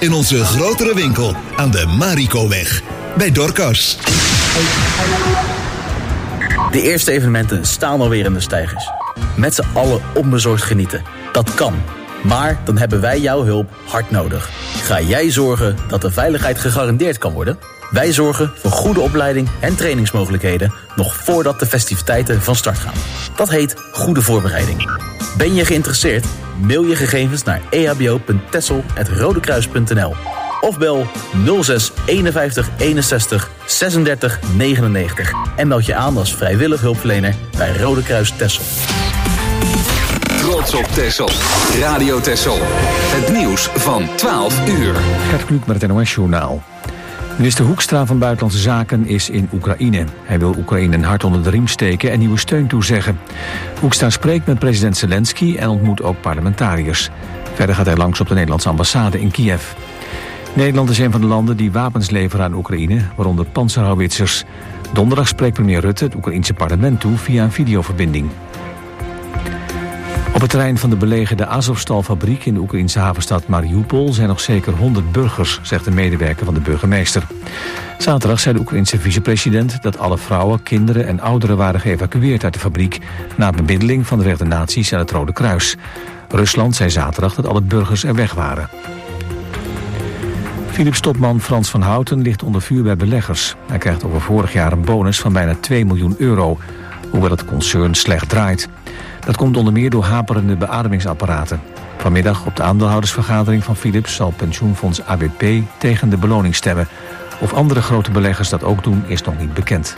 in onze grotere winkel aan de Marikoweg bij Dorcas. De eerste evenementen staan alweer in de steigers. Met z'n allen onbezorgd genieten. Dat kan. Maar dan hebben wij jouw hulp hard nodig. Ga jij zorgen dat de veiligheid gegarandeerd kan worden? Wij zorgen voor goede opleiding en trainingsmogelijkheden nog voordat de festiviteiten van start gaan. Dat heet goede voorbereiding. Ben je geïnteresseerd? Mail je gegevens naar ehbo.tessel@rodekruis.nl of bel 06 51 61 36 99 en meld je aan als vrijwillig hulpverlener bij Rode Kruis Texel. Trots op Texel. Radio Texel. Het nieuws van 12 uur. Gert Kluk met het NOS-journaal. Minister Hoekstra van Buitenlandse Zaken is in Oekraïne. Hij wil Oekraïne een hart onder de riem steken en nieuwe steun toezeggen. Hoekstra spreekt met president Zelensky en ontmoet ook parlementariërs. Verder gaat hij langs op de Nederlandse ambassade in Kiev. Nederland is een van de landen die wapens leveren aan Oekraïne, waaronder panzerhouwitsers. Donderdag spreekt premier Rutte het Oekraïense parlement toe via een videoverbinding. Op het terrein van de belegerde Azovstal-fabriek in de Oekraïense havenstad Mariupol zijn nog zeker 100 burgers, zegt een medewerker van de burgemeester. Zaterdag zei de Oekraïense vicepresident dat alle vrouwen, kinderen en ouderen waren geëvacueerd uit de fabriek na bemiddeling van de Verenigde Naties en het Rode Kruis. Rusland zei zaterdag dat alle burgers er weg waren. Philips-topman Frans van Houten ligt onder vuur bij beleggers. Hij krijgt over vorig jaar een bonus van bijna 2 miljoen euro, hoewel het concern slecht draait. Dat komt onder meer door haperende beademingsapparaten. Vanmiddag op de aandeelhoudersvergadering van Philips zal pensioenfonds ABP tegen de beloning stemmen. Of andere grote beleggers dat ook doen, is nog niet bekend.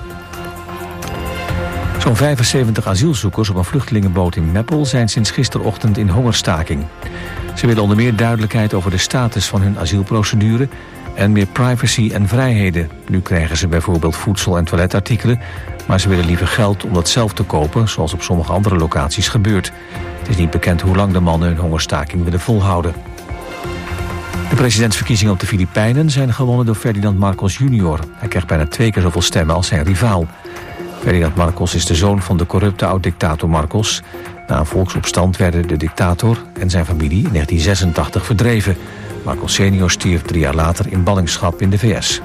Zo'n 75 asielzoekers op een vluchtelingenboot in Meppel zijn sinds gisterochtend in hongerstaking. Ze willen onder meer duidelijkheid over de status van hun asielprocedure en meer privacy en vrijheden. Nu krijgen ze bijvoorbeeld voedsel- en toiletartikelen, maar ze willen liever geld om dat zelf te kopen, zoals op sommige andere locaties gebeurt. Het is niet bekend hoe lang de mannen hun hongerstaking willen volhouden. De presidentsverkiezingen op de Filipijnen zijn gewonnen door Ferdinand Marcos Jr. Hij krijgt bijna 2 keer zoveel stemmen als zijn rivaal. Ferdinand Marcos is de zoon van de corrupte oud-dictator Marcos. Na een volksopstand werden de dictator en zijn familie in 1986 verdreven. Marcos senior stierf 3 jaar later in ballingschap in de VS.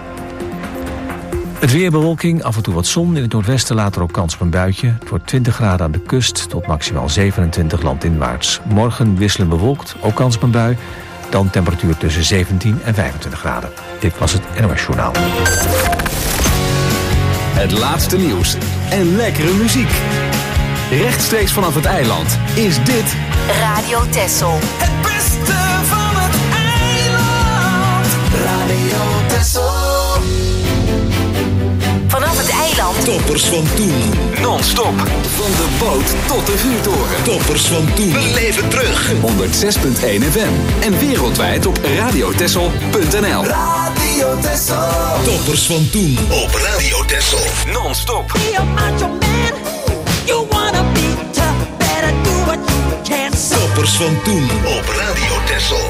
Het weer, bewolking, af en toe wat zon. In het noordwesten later ook kans op een buitje. Het wordt 20 graden aan de kust tot maximaal 27 landinwaarts. Morgen wisselen bewolkt, ook kans op een bui. Dan temperatuur tussen 17 en 25 graden. Dit was het NOS Journaal. Het laatste nieuws en lekkere muziek. Rechtstreeks vanaf het eiland is dit Radio Texel. Het beste van het eiland. Radio Texel. Vanaf het eiland. Toppers van toen. non-stop van de boot tot de vuurtoren. Toppers van toen. Beleven terug. 106.1 FM en wereldwijd op radiotessel.nl. Radio Texel. Toppers van toen op Radio Texel. Non-stop. Be a macho man. You wanna be tough. Better do what you can. Toppers van toen op Radio Texel.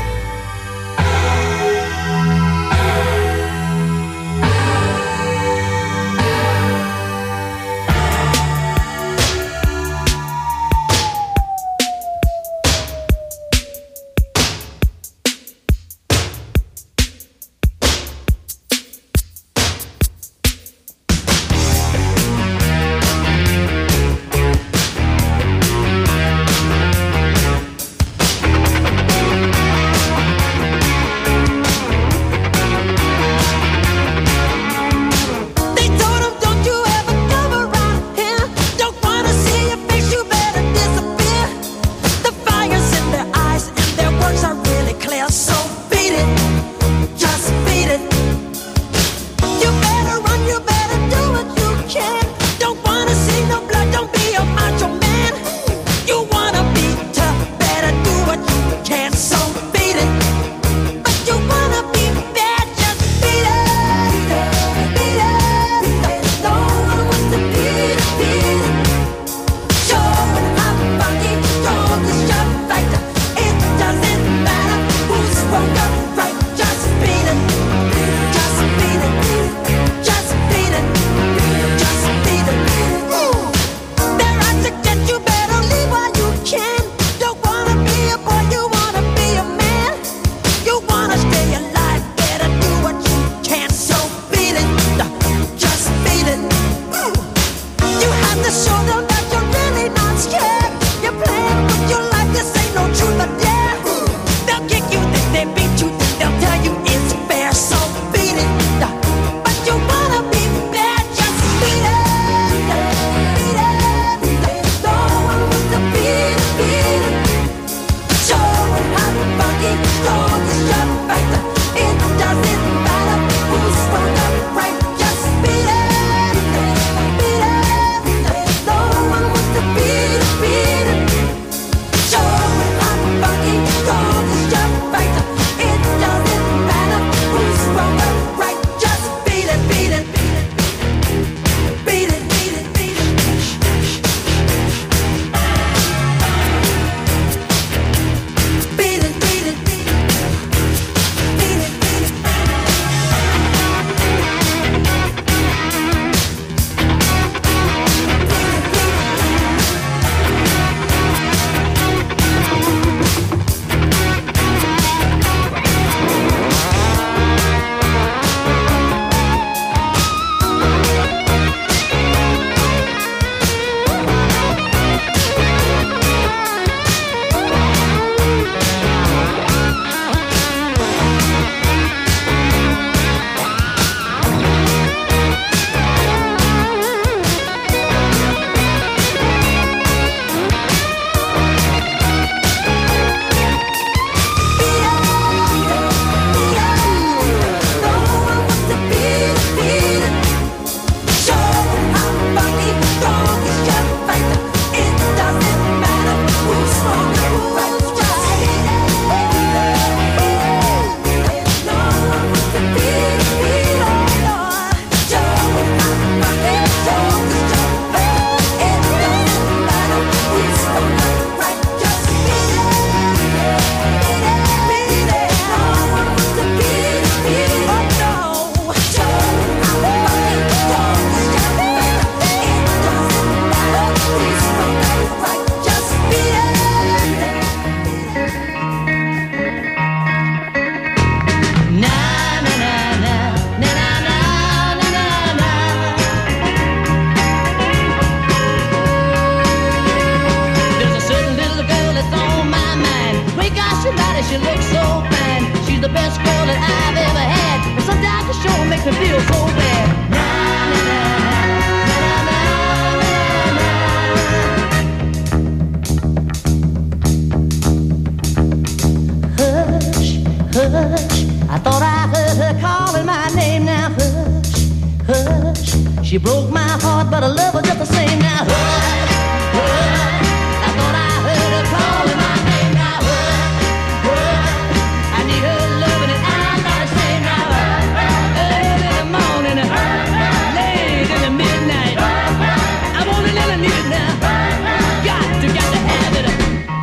I thought I heard her calling my name. Now hush, hush. She broke my heart, but I love her just the same. Now hush, hush. I thought I heard her calling my name. Now hush, hush. I need her loving and I'm not ashamed. Now early in the morning, late in the midnight, I want it and I need it now. Got to have it.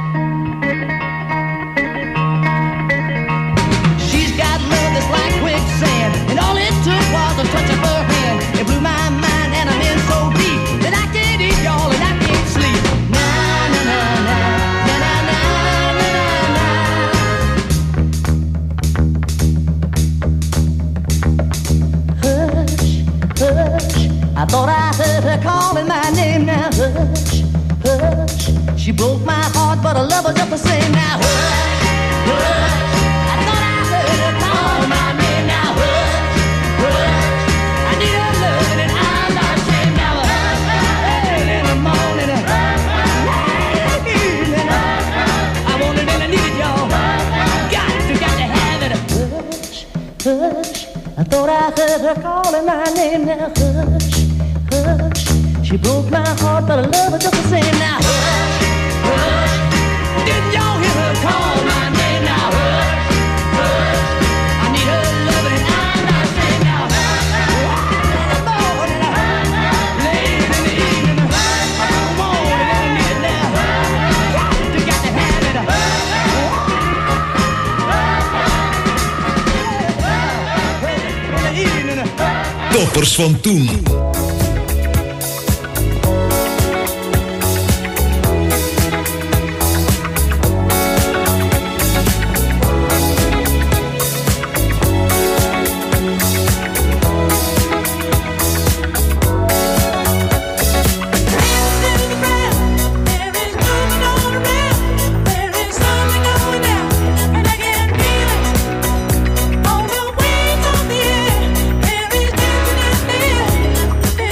She's got love that's like quicksand, and all it took was a touch of her hand. It blew my mind and I'm in so deep that I can't eat, y'all, and I can't sleep. Na na na na na na na na na. Hush, hush. I thought I heard her calling my name. Now hush, hush. She broke my heart, but I love her just the same. Now hush, hush. I thought I heard her call my name. Now hush, hush. I need her loving and I'm not ashamed. Now early in the morning, late evening, I want it and I need it, y'all. Got to have it. Hush, hush. I thought I heard her calling my name. Now hush, hush. She broke my heart, but I love her just the same. Now hush, hush. Didn't y'all hear her call my name? Now hush, hush. I need her loving and I'm not ashamed. Now in the morning, late in the evening, I want it and I need it now. Got to have it. In the evening. Toppers van toen. There is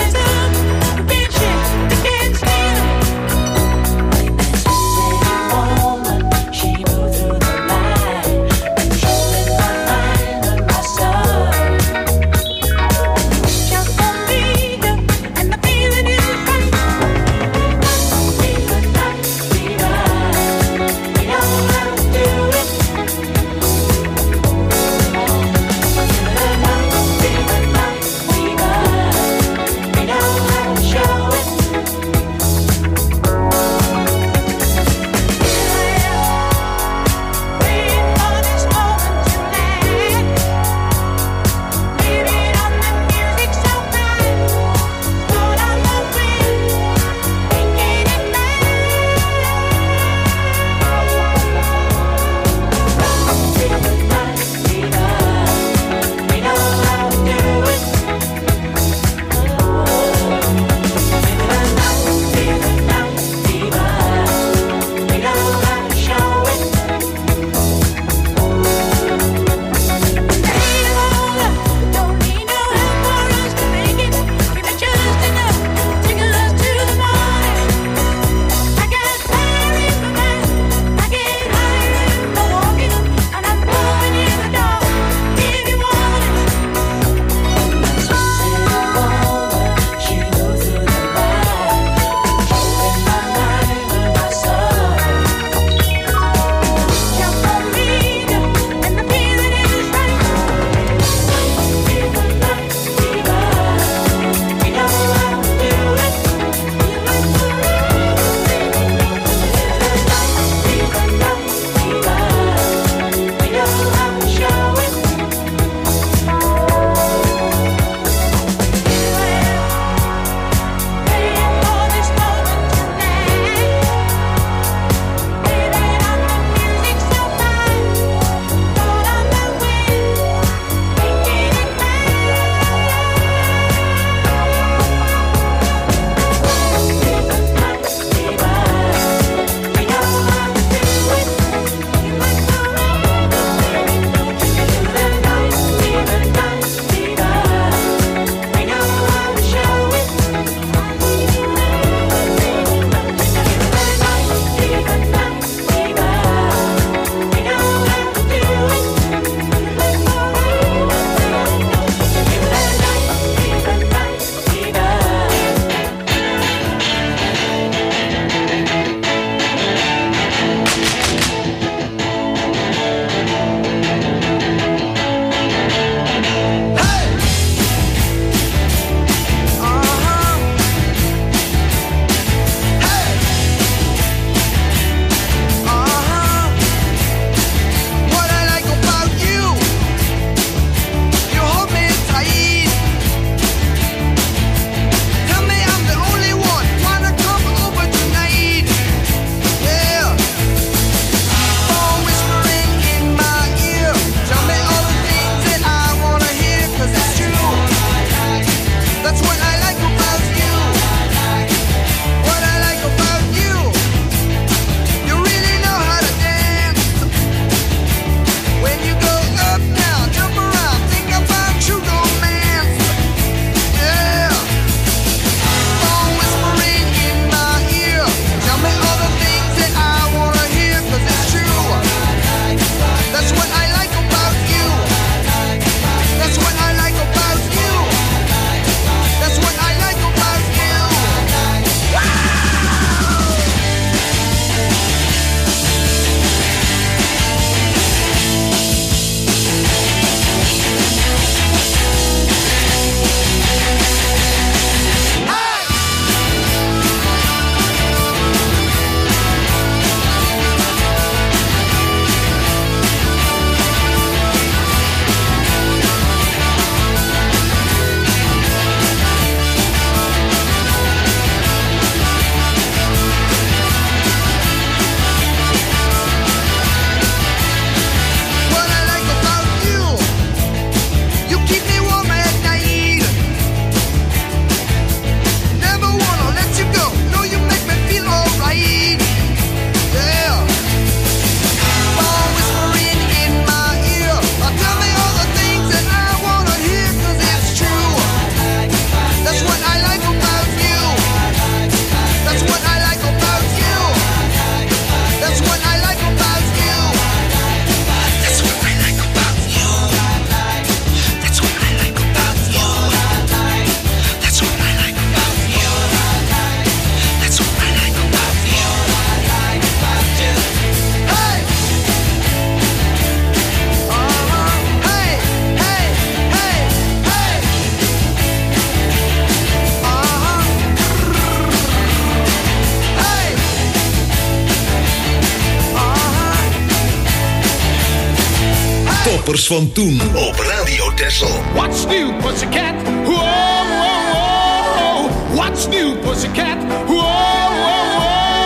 klappers van toen op Radio Texel. What's new, pussycat? Whoa, whoa, whoa. What's new, pussycat? Whoa, whoa,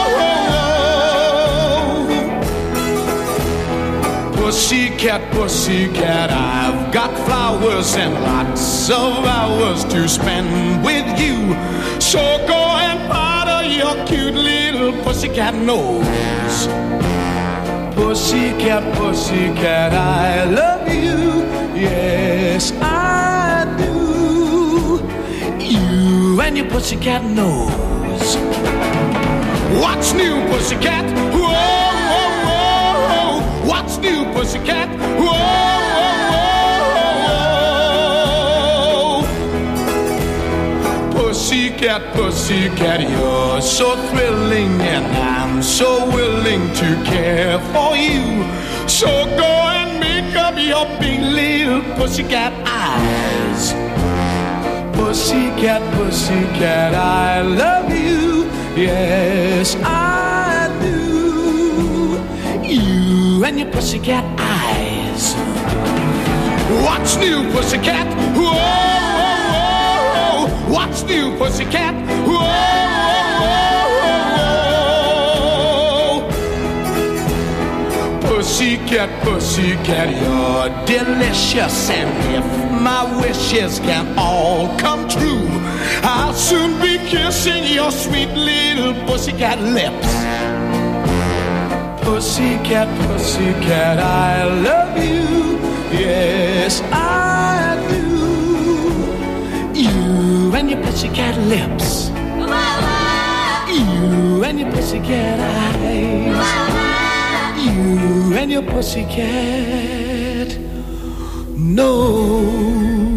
whoa. Pussycat, pussycat, I've got flowers and lots of hours to spend with you. So go and powder your cute little pussycat nose. Pussycat, pussycat, I love you. Yes, I do. You and your pussycat nose. What's new, pussycat? Whoa, whoa, whoa. What's new, pussycat? Whoa, whoa, whoa. Pussycat, pussycat, you're so thrilling and I'm so willing to care for you. So go and make up your big little pussycat eyes. Pussycat, pussycat, I love you. Yes, I do. You and your pussycat eyes. What's new, pussycat? Whoa, whoa, whoa. What's new, pussycat? Whoa, whoa, whoa. Pussycat, pussycat, you're delicious. And if my wishes can all come true, I'll soon be kissing your sweet little pussycat lips. Pussycat, pussycat, I love you. Yes, I do. You and your pussycat lips. You and your pussycat eyes. You and your pussycat nose.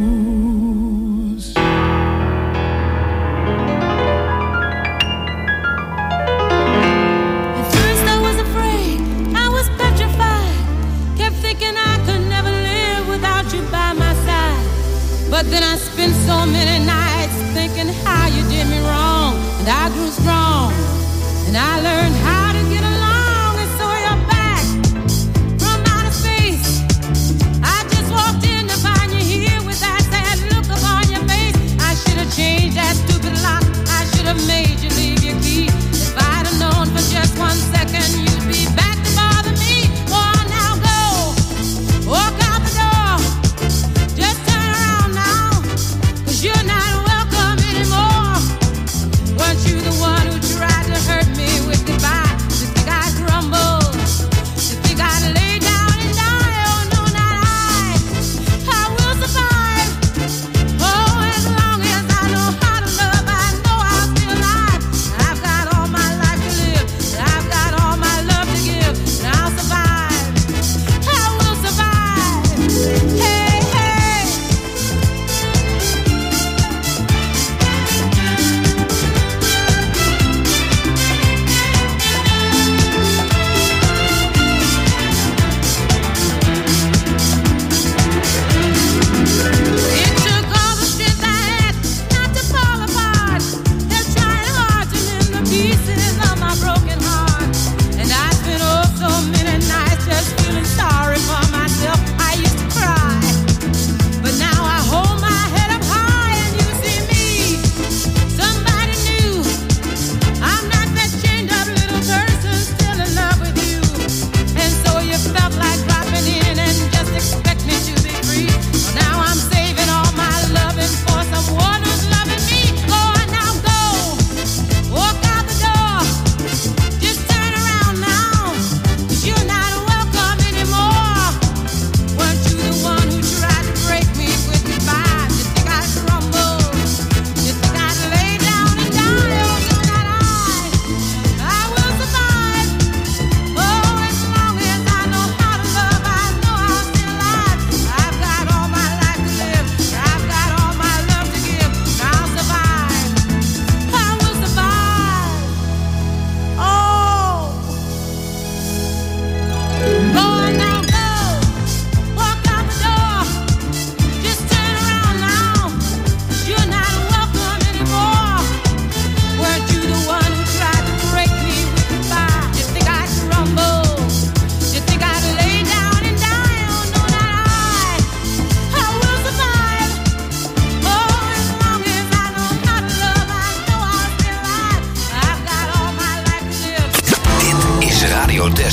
At first I was afraid, I was petrified. Kept thinking I could never live without you by my side. But then I spent so many nights thinking how you did me wrong. And I grew strong, and I learned how to get along. And so you're back from outer space. I just walked in to find you here with that sad look upon your face. I should have changed that stupid lock. I should have made you leave your key. If I'd have known for just 1 second you'd be back to bother me. Oh, now go, walk out the door. Just turn around now, 'cause you're not welcome anymore. Weren't you the one who tried to hurt me with goodbye?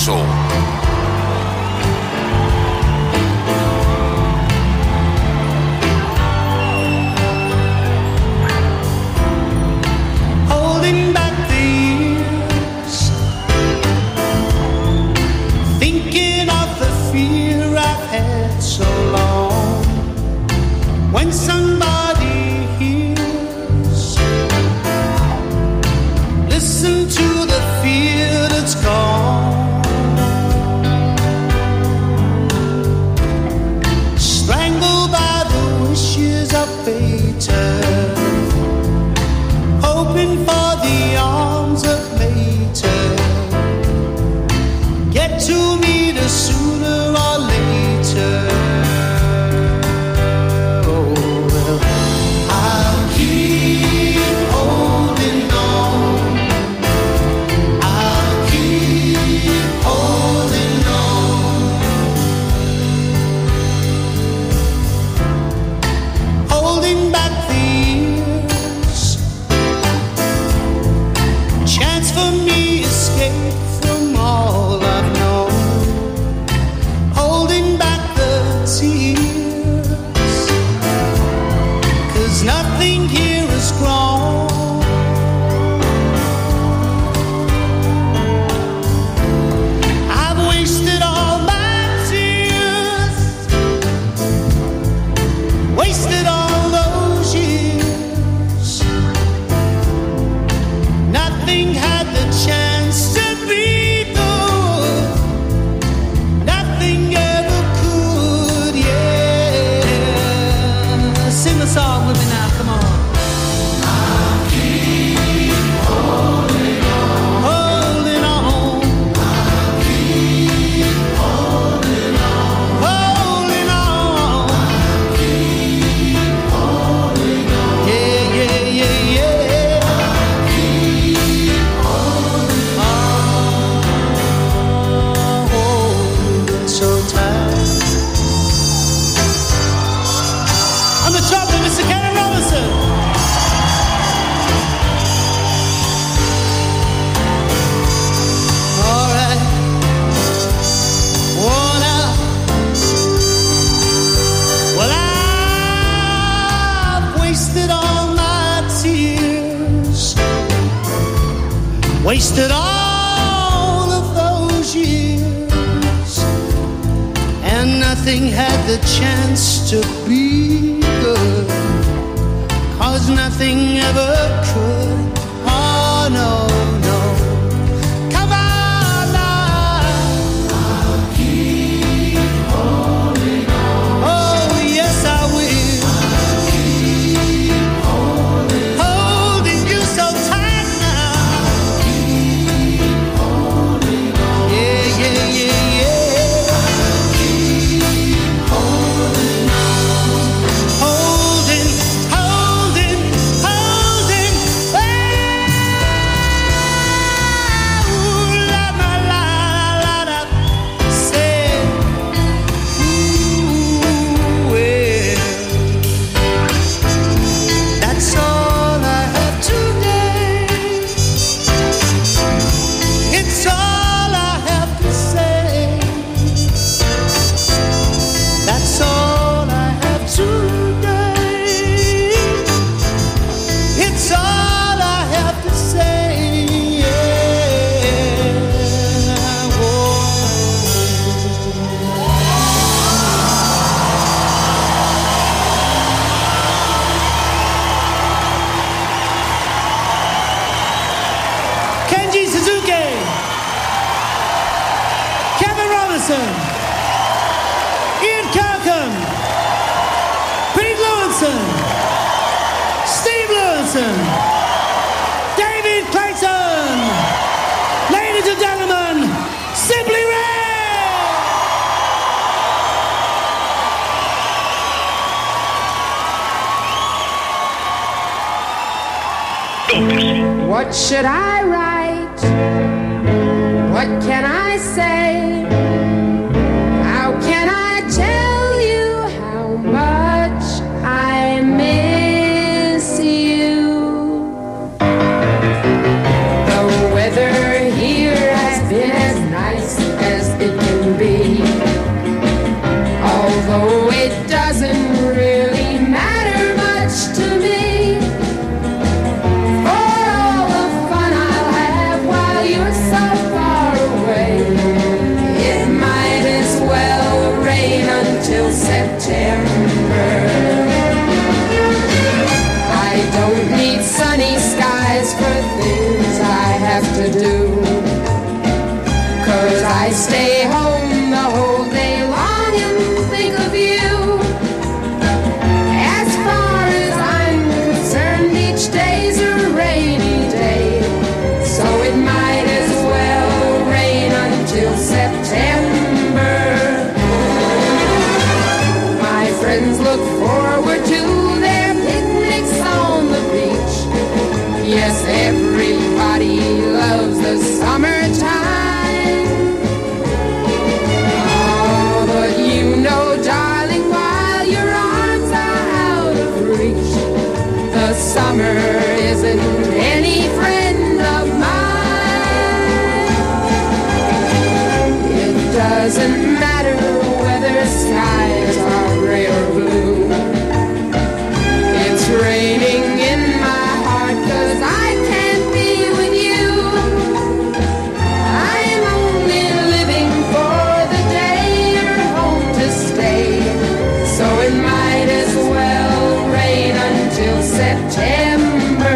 Texel. Holding back the years, thinking of the fear I've had so long. When somebody hears, listen to the fear that's gone. Strangled by the wishes of fate, hoping for the arms of later. Get to meet us sooner or later. Oh, well, I'll keep holding on. I'll keep holding on. Holding back the years, chance for me escape from all I've known. Holding back the tears, 'cause nothing here is grown. I've wasted all my tears, wasted all those years. Nothing had the chance to be good. Nothing ever could, yeah. Sing the song with me now, come on. I'll keep holding on. Holding on. I'll keep holding on. Holding on. I'll keep holding on. Yeah, yeah, yeah, yeah. I'll keep holding so tight. On the trumpet, Mr. Kevin Robinson. All right. Oh, now. Well, I've wasted all my tears, wasted all of those years, and nothing had the chance to be good, 'cause nothing ever could. Oh, no, no. Come on now. I'll keep holding on. Oh, yes, I will. I'll keep holding on. Holding you so tight now. I'll keep holding on. Yeah, yeah, yeah, yeah. I'll keep holding on. Holding, holding, holding. Ooh, la, la, la, la, la. Say, ooh, well, that's all I have today. It's all I have to say. That's all I have today. It's all I have to say. Yeah. Whoa. Kenji Suzuki, Kevin Robinson, Ian Kirkham, Pete Lewinson, Steve Lewinson, David Clayton, ladies and gentlemen, Simply Red! What should I write? What can I say? How can I tell you how much I miss you? The weather here has been as nice look forward to their picnics on the beach. Yes, everybody loves the summertime. Oh, but you know, darling, while your arms are out of reach, the summer isn't any friend of mine. It doesn't matter whether skies are gray or blue. It's raining in my heart 'cause I can't be with you. I'm only living for the day you're home to stay, so it might as well rain until September.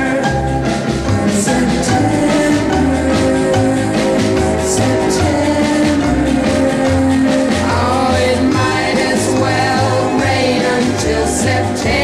Oh, it might as well rain until September.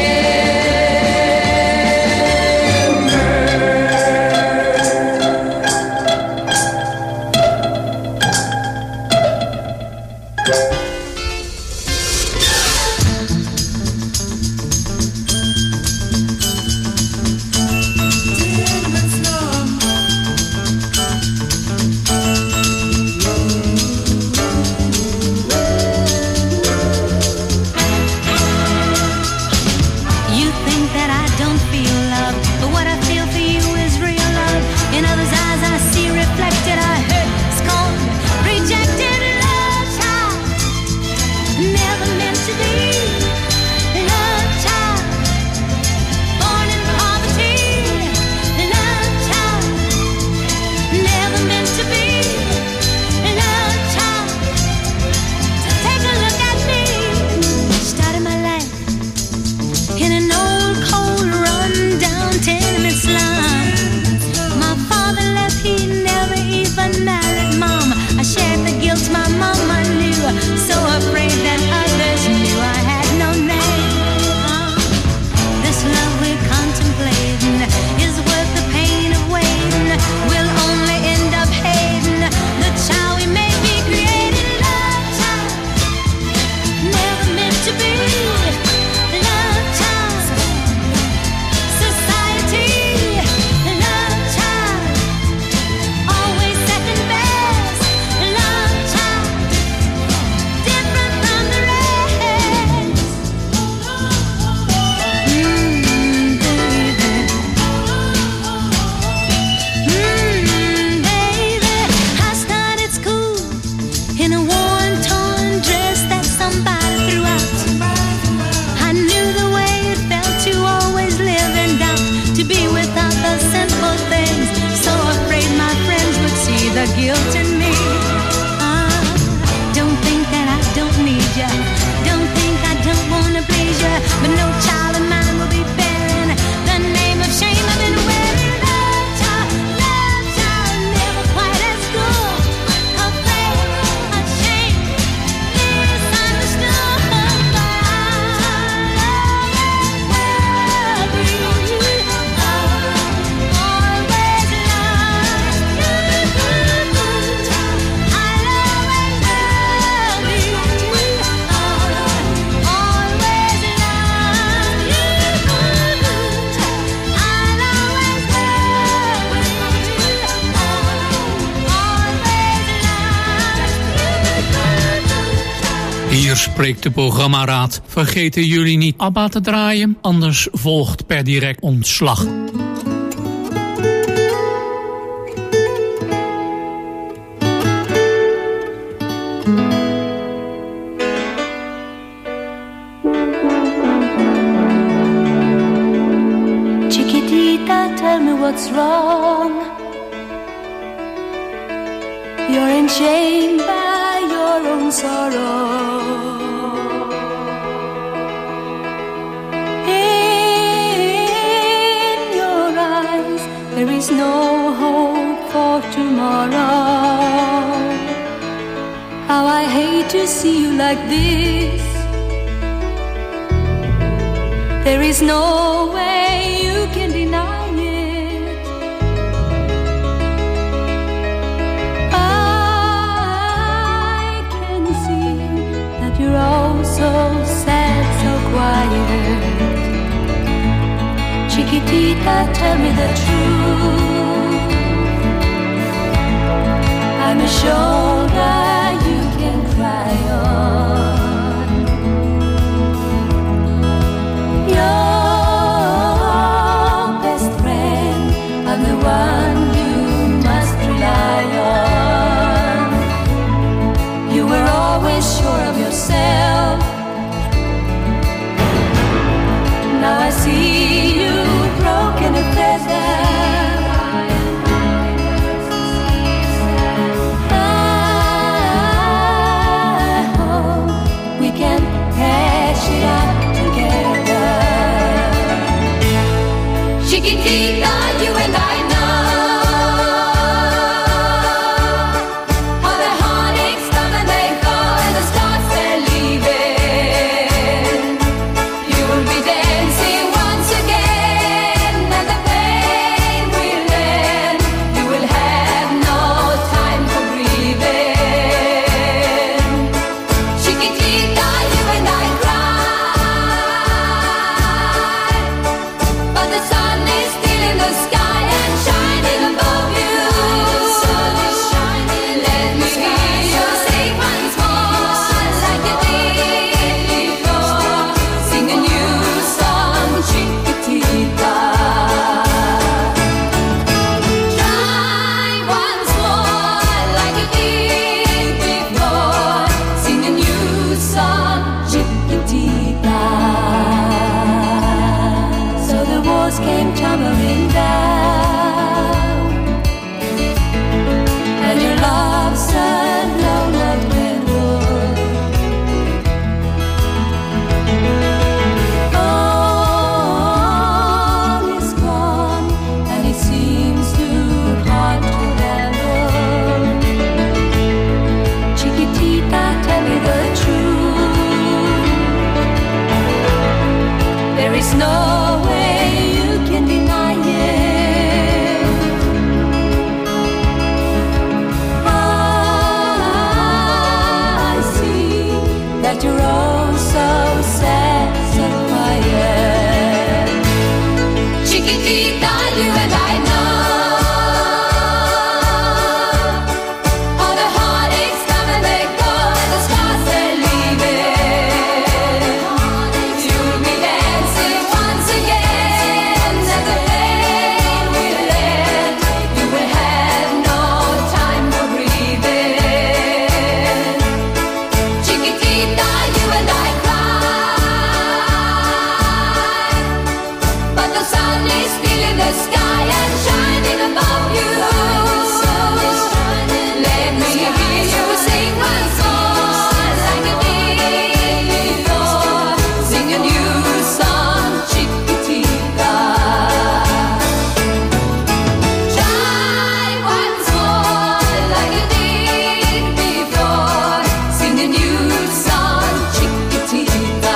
You think that I don't feel love, but what I feel for you is real love. In others' eyes I see reflected, I hurt, scorned, rejected love child. Never meant to be love child. Born in poverty, love child. Never meant to be love child. So take a look at me. Started my life in an old, cold, run-down tenement slum. My father left, he never even married Mom. I shared the guilt my mama knew, so afraid that others knew I had no name. This love we're contemplating is worth the pain of waiting. We'll only end up hating the child we may be creating. Love child, never meant to be. Love child, society. Love child, always second best. Love child, different from the rest. Baby, I started school in a worn, torn dress that somebody threw out. I knew the way it felt to always live in doubt, to be without the simple things, so afraid my friends would see the guilt in me. Don't think that I don't need ya, don't think I don't wanna please ya, but no child of mine will be bearing the name of shame I've been wearing. Love child, never quite as good, afraid, ashamed, misunderstood, but I always love you, always love you. I'll always love you, always love you. I'll always love you, Hier spreekt de programmaraad. Vergeten jullie niet ABBA te draaien, anders volgt per direct ontslag. Chiquitita, tell me what's wrong. You're enchained by your own sorrow. In your eyes, there is no hope for tomorrow. How I hate to see you like this. There is no way you can deny it. I can see that you're all so sad, so Chiquitita, tell me the truth. I'm a shoulder you can cry on. Your best friend, I'm the one you must rely on. You were always sure of yourself. Now I see you broken and feathered. I hope we can hash it out together. Chiquitita, you and I know how the heartaches come and they go and the stars they're leaving. You will be dancing once again and the pain will end. You will have no time for grieving. Chiquitita, you and I cry, but the sun is still in the sky and shining above you. Let me hear you sing once more like you did before. Sing a new song, Chiquitita. Try once more like you did before. Sing a new song, Chiquitita. So the walls came tumbling down, and your love said no love candle. All is gone, and it seems too hard to handle. Chiquitita, tell me the truth. There is no way you can deny it. I see that you're oh so sad, so quiet. Chiquitita, you and I know how the heartaches come and they go and the stars they're leaving. You'll be dancing once again and the pain will end. You will have no time for grieving. Chiquitita, you and I cry, but the sun is still in the sky and shining above you. Let me hear you sing once more like you did before. Sing a new song, Chiquitita. Try once more like you did before. Sing a new song, Chiquitita.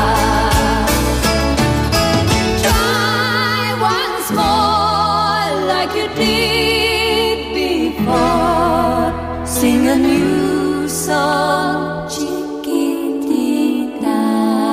Try once more like you did before. Sing a new song, Chiquitita.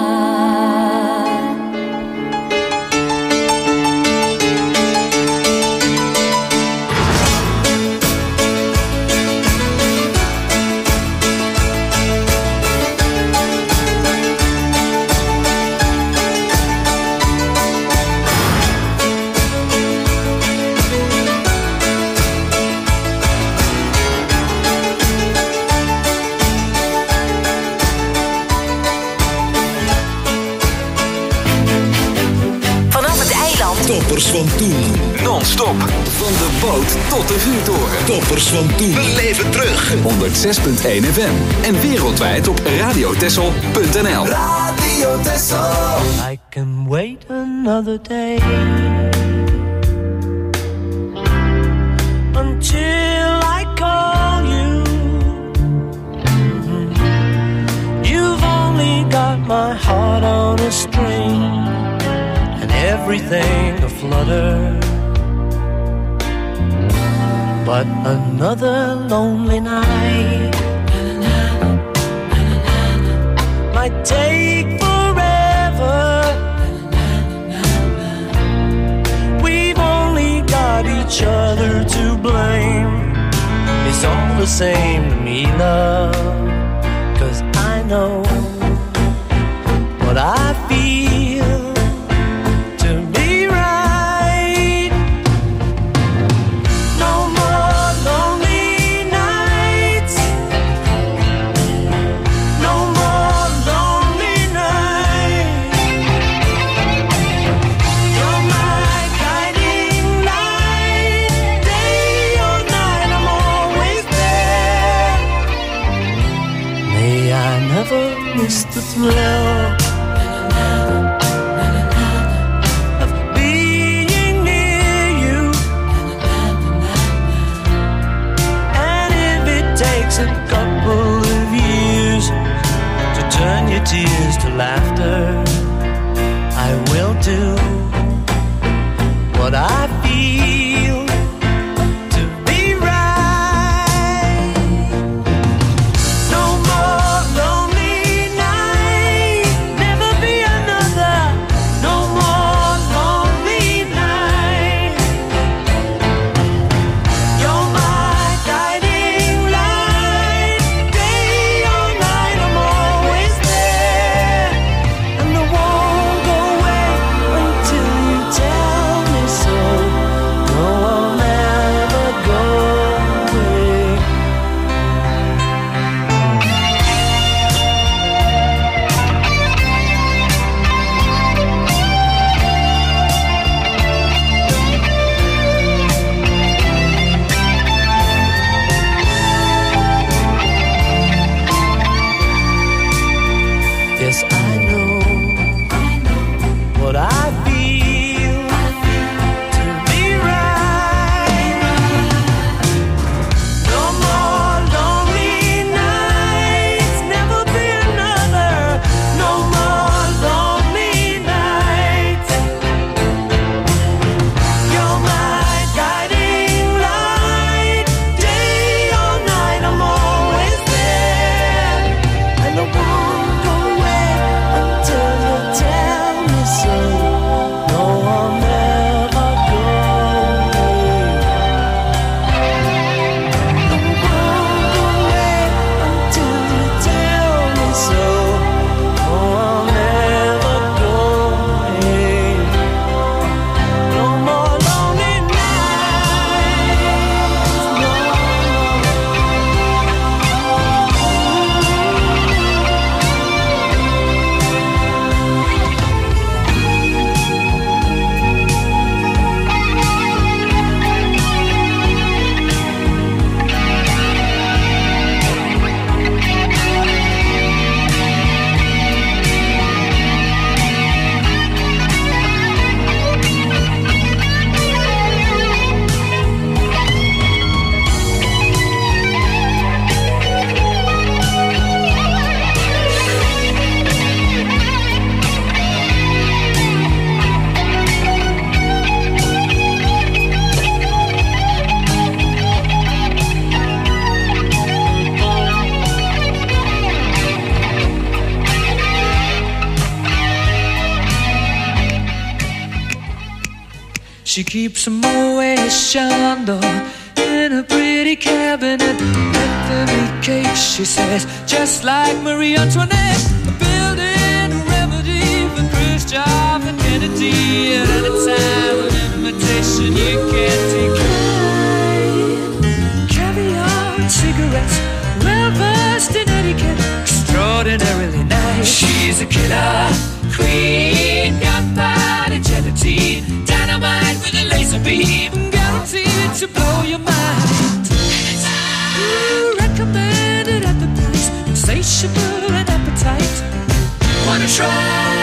Vanaf het eiland. Toppers van toen. Non-stop. Van de boot tot de vuurtoren. Toppers van toen. Beleef het terug. 106.1 FM. En wereldwijd op radiotessel.nl. Radio Tessel. I can wait another day until I call you. You've only got my heart on a string and everything aflutter. But another lonely night might take forever. same to me, love, 'cause I know what I feel to be right. No more lonely nights, no more lonely nights. You're my guiding light, day or night, I'm always there. May I never miss the thrill of being near you. And if it takes a couple of years to turn your tears to laughter, I will do what I feel to be right. No more lonely night, never be another. No more lonely night. You're my guiding light, day or night, I'm always there. And I won't go away until you tell me so. No, I'll never go away. Yes, I know what I feel to be right. No more lonely nights, never be another. No more lonely nights. You're my guiding light, day or night, I'm always there. And I won't go away until you tell me so. No, I'll never go away. I won't go away until you tell me so. No, I'll never go away. No more lonely nights. No. She keeps a Moet Chandon in a pretty cabinet. Anthony cake, she says, just like Marie Antoinette. Building a remedy for Khrushchev and Kennedy. And at a time of invitation you can't decline. Caviar and cigarettes, well versed in etiquette, extraordinarily nice. She's a killer queen, gunpowder gelatine, dynamite with a laser beam, guaranteed to blow your mind. Recommended at the price, insatiable and appetite. Wanna try?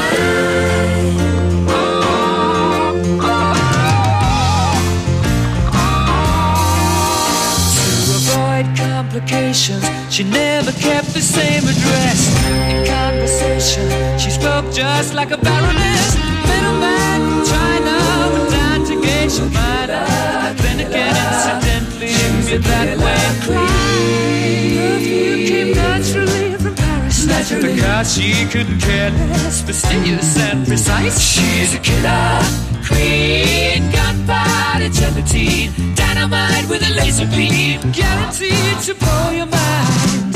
To avoid complications, she never kept the same address. In conversation, she spoke just like a baroness. Middleman from China, but down to Geisha Minor. Then again, incidentally, me that way. Perfume came naturally from Paris. naturally. Because she couldn't care less, fastidious and precise. She's a killer queen, gunpowder gelatine, dynamite with a laser beam, guaranteed to blow your mind.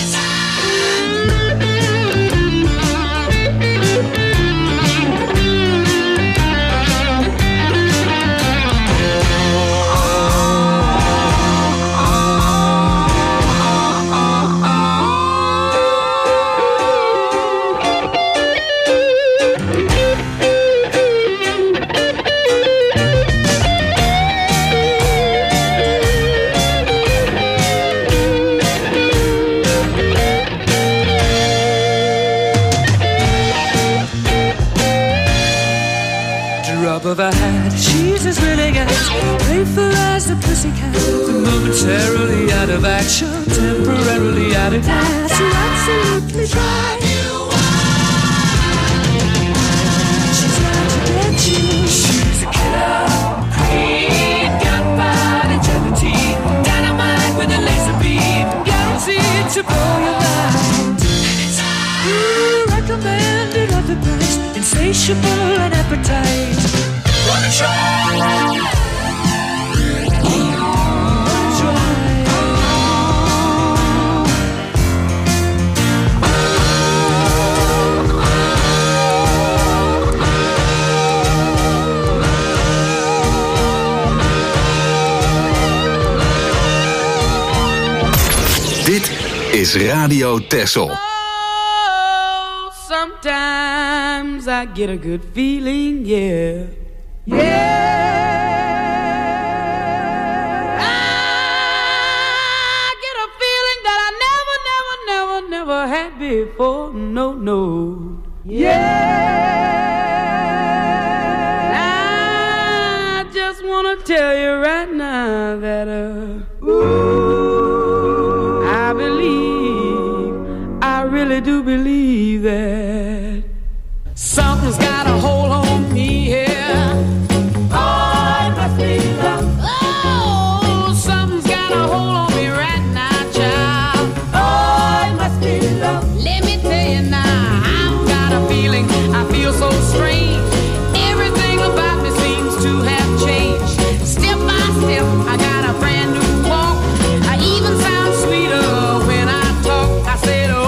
Of her hat, she's as willing as playful as a pussycat. Momentarily out of action, temporarily out of gas. So absolutely dry. She's out to get you. She's a killer queen, gunpowder gelatine, dynamite with a laser beam, guaranteed to blow your mind. Recommended at the price, insatiable and appetite. Wanna try? Dit is Radio Texel. Oh, sometimes I get a good feeling, yeah. I get a feeling that I never had before. No. I just wanna tell you right now that I really do believe that something's got a hold on me here. Oh, something's got a hold on me right now, child. Oh, it must be love. Let me tell you now, I've got a feeling, I feel so strange. Everything about me seems to have changed. Step by step, I got a brand new walk. I even sound sweeter when I talk. I said, oh,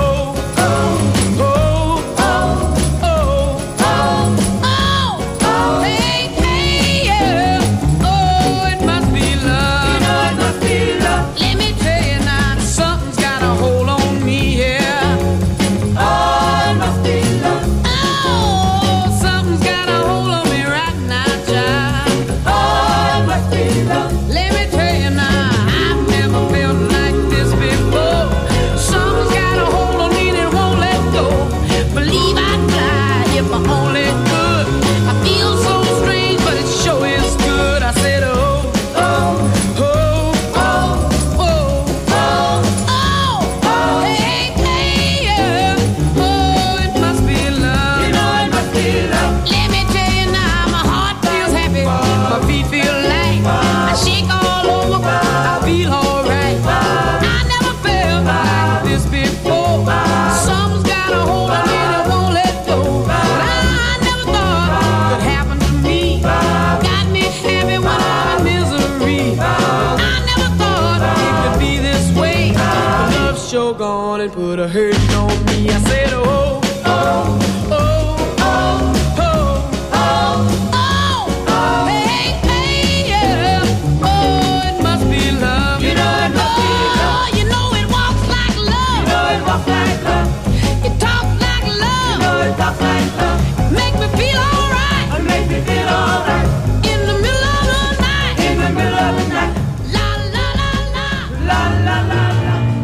hey, yeah. Oh, it must be love. You know it must be love. Let me tell you now, something's got a hold on me here. Oh, it must be love. Oh, something's got a hold on me right now, child. Oh, it must be love. Let me tell you now, I've never felt like this before. Something's got a hold on me that won't let go. Believe I'd fly if I only could. I feel so strange, but it sure is good. I said, oh, hey, yeah. Oh, it must be love. You know it must be love. Let me tell you now, my heart feels happy, my feet feel light. I shake all over, I feel alright. I never felt like this before. Something's got a hold on me that won't let go. But I never thought it could happen to me. Got me happy when I'm in misery. I never thought it could be this way. But love's sure gone and put a hurting on me. I said, oh, hey, yeah. Oh, it must be love. You know it must be love. You know it walks like love. You know it walks like love. It talks like love. You know it talks like love. Make me feel alright. Make me feel alright. In the middle of the night. In the middle of the night. La la la la. La la la la.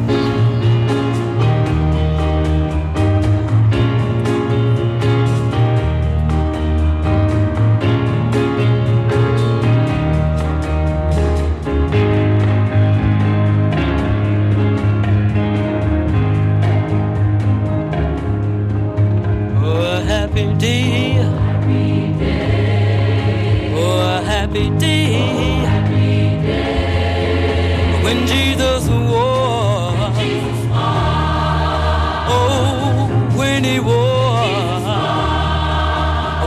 Oh, a happy day. Oh, a happy day. When Jesus walked. Oh,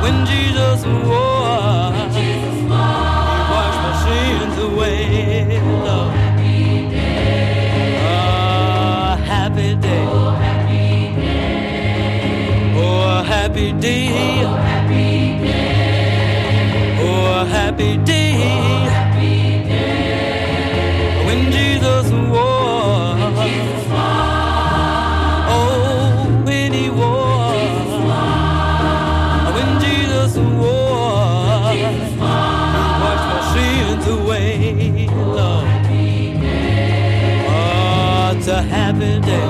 when Jesus wore, He washed my sins away. Lord. Happy day. Oh, happy day. Oh, happy day. Oh, happy day. When Jesus wore. Oh, when He wore. When Jesus wore. He washed my sins away, Lord. Oh, it's a happy day.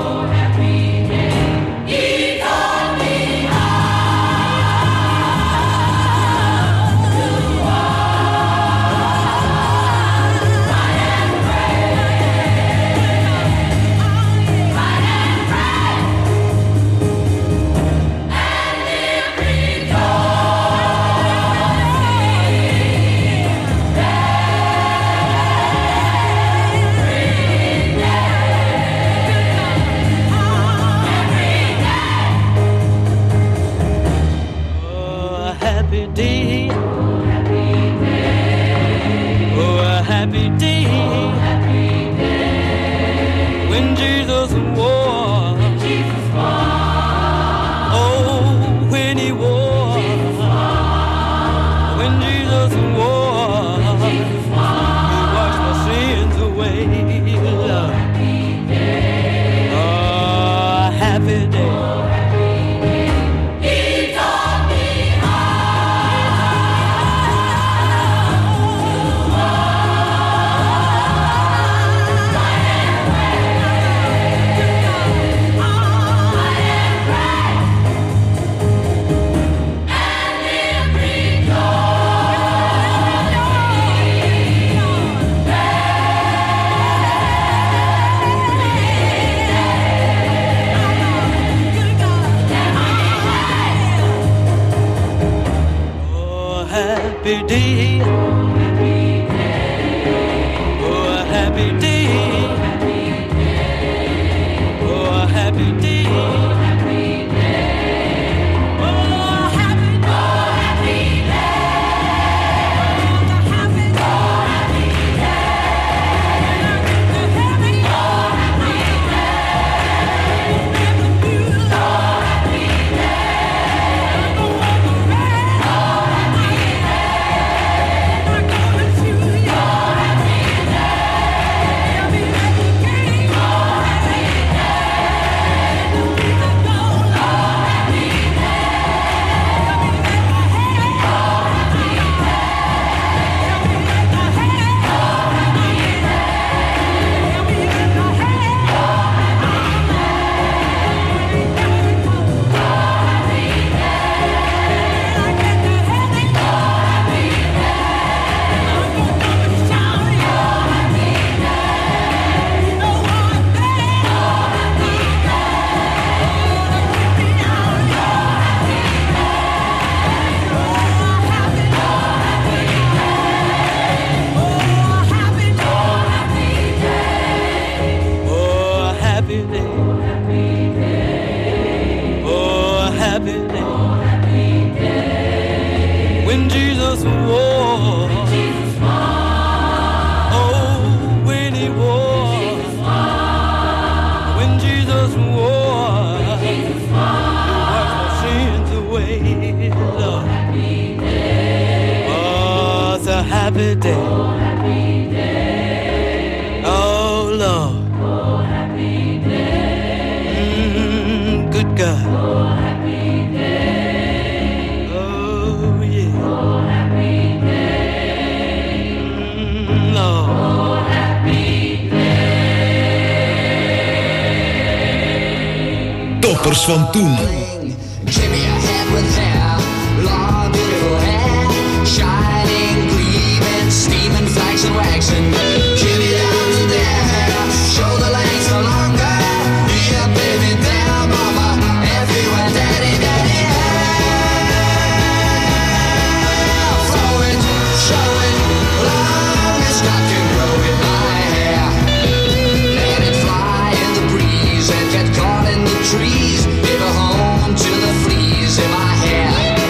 happy day. Oh, happy day. Oh, Lord. Oh, happy day. Good God. Oh, happy day. Oh, yeah. Oh, happy day. Lord. Oh, happy day. Toppers van toen. Give me a hand with hair, long beautiful hair, shining, gleaming, steaming, flaxen, waxing. Give me down to there, shoulder length no longer. Yeah, baby, there, mama, everywhere, daddy, daddy, hair. Throw it, show it, long as God can grow in my hair. Let it fly in the breeze and get caught in the trees. Give a home to the fleas in my hair.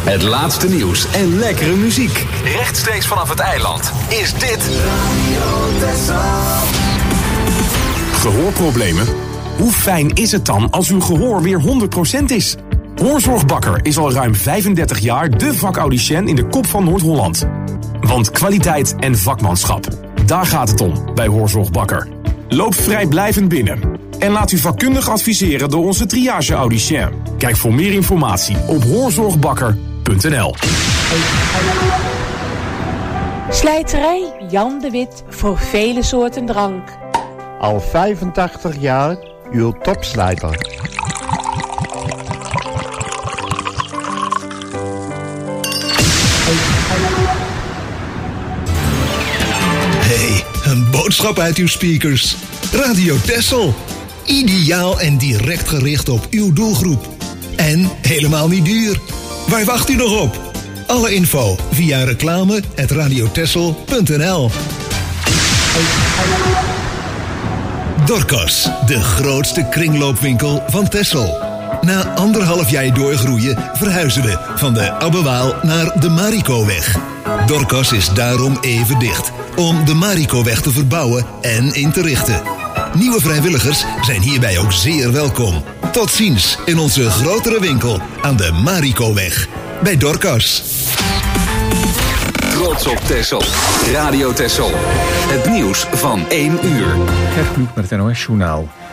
Het laatste nieuws en lekkere muziek. Rechtstreeks vanaf het eiland is dit Gehoorproblemen? Hoe fijn is het dan als uw gehoor weer 100% is? Hoorzorg Bakker is al ruim 35 jaar de vakaudiënt in de kop van Noord-Holland. Want kwaliteit en vakmanschap, daar gaat het om bij Hoorzorg Bakker. Loop vrijblijvend binnen en laat u vakkundig adviseren door onze triage-audicien. Kijk voor meer informatie op hoorzorgbakker.nl. Slijterij Jan de Wit voor vele soorten drank. Al 85 jaar uw topslijter. Hey, een boodschap uit uw speakers. Radio Texel. Ideaal en direct gericht op uw doelgroep. En helemaal niet duur. Waar wacht u nog op? Alle info via reclame@radiotexel.nl. Dorcas, de grootste kringloopwinkel van Texel. Na 1,5 jaar doorgroeien verhuizen we van de Abbewaal naar de Marikoweg. Dorcas is daarom even dicht om de Marikoweg te verbouwen en in te richten. Nieuwe vrijwilligers zijn hierbij ook zeer welkom. Tot ziens in onze grotere winkel aan de Marikoweg bij Dorcas. Trots op Texel. Radio Texel. Het nieuws van 1 uur. Gert Kluk met het NOS-journaal.